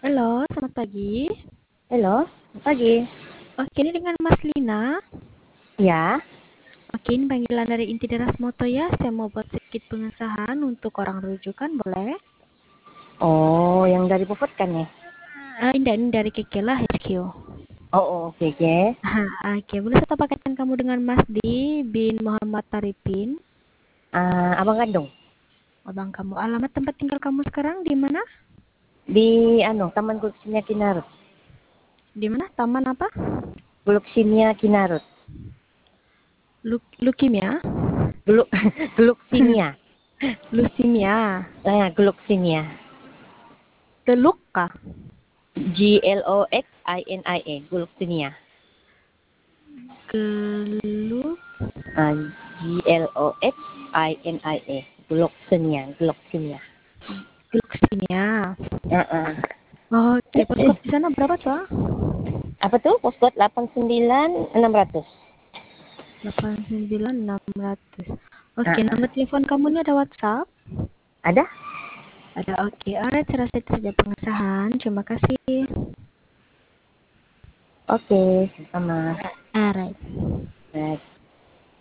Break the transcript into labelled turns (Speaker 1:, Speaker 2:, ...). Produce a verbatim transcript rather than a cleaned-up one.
Speaker 1: Halo, selamat pagi.
Speaker 2: Halo, pagi.
Speaker 1: Oke, ini dengan Mas Lina.
Speaker 2: Ya.
Speaker 1: Oke, ini panggilan dari Inti Deras Moto ya. Saya mau buat sedikit pengesahan untuk orang rujukan, boleh?
Speaker 2: Oh, yang dari Puput kan ya?
Speaker 1: Ah, ini dari, dari Kekela H Q.
Speaker 2: Oh, oh, oke, oke.
Speaker 1: Ah, Oke, boleh saya pakaikan kamu dengan Mas Di bin Muhammad Taripin.
Speaker 2: Ah, abang kandung
Speaker 1: Abang kamu, alamat tempat tinggal kamu sekarang di mana?
Speaker 2: di anu Taman Guluksinia Kinarut.
Speaker 1: Di mana? Taman apa?
Speaker 2: Guluksinia Kinarut.
Speaker 1: Luk Lukimia?
Speaker 2: Guluk Guluksinia.
Speaker 1: Lusimia?
Speaker 2: Ah, Guluksinia.
Speaker 1: Teluk kah?
Speaker 2: G L O X I N I E. Guluksinia.
Speaker 1: Geluk
Speaker 2: Ah, G L O X I N I E. Guluksinia, Guluksinia.
Speaker 1: Gluksinia.
Speaker 2: Ah, ah.
Speaker 1: Oke, postcode di sana berapa tuh?
Speaker 2: Apa tuh? Postcode delapan sembilan enam ratus.
Speaker 1: delapan sembilan enam ratus.
Speaker 2: Ah,
Speaker 1: Oke, nomor
Speaker 2: ah.
Speaker 1: telepon kamu ini ada WhatsApp?
Speaker 2: Ada?
Speaker 1: Ada, oke. Alright, saya rasa itu saja pengesahan. Terima kasih.
Speaker 2: Oke, sama.
Speaker 1: Alright.
Speaker 2: Right.